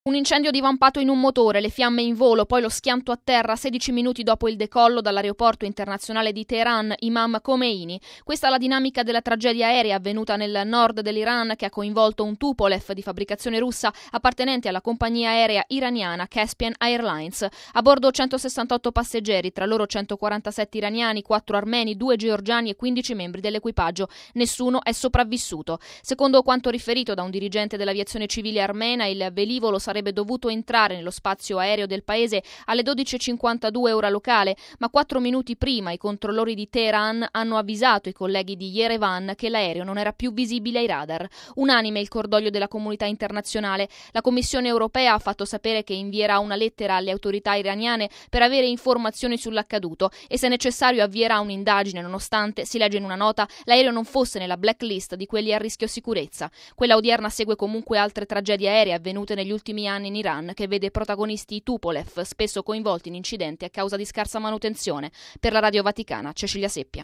Un incendio divampato in un motore, le fiamme in volo, poi lo schianto a terra 16 minuti dopo il decollo dall'aeroporto internazionale di Teheran, Imam Khomeini. Questa è la dinamica della tragedia aerea avvenuta nel nord dell'Iran che ha coinvolto un Tupolev di fabbricazione russa appartenente alla compagnia aerea iraniana Caspian Airlines. A bordo 168 passeggeri, tra loro 147 iraniani, 4 armeni, 2 georgiani e 15 membri dell'equipaggio. Nessuno è sopravvissuto. Secondo quanto riferito da un dirigente dell'aviazione civile armena, il velivolo sarebbe dovuto entrare nello spazio aereo del paese alle 12:52 ora locale, ma 4 minuti prima i controllori di Teheran hanno avvisato i colleghi di Yerevan che l'aereo non era più visibile ai radar. Unanime il cordoglio della comunità internazionale. La Commissione europea ha fatto sapere che invierà una lettera alle autorità iraniane per avere informazioni sull'accaduto e se necessario avvierà un'indagine nonostante, si legge in una nota, l'aereo non fosse nella blacklist di quelli a rischio sicurezza. Quella odierna segue comunque altre tragedie aeree avvenute negli ultimi anni in Iran, che vede protagonisti i Tupolev, spesso coinvolti in incidenti a causa di scarsa manutenzione. Per la Radio Vaticana, Cecilia Seppia.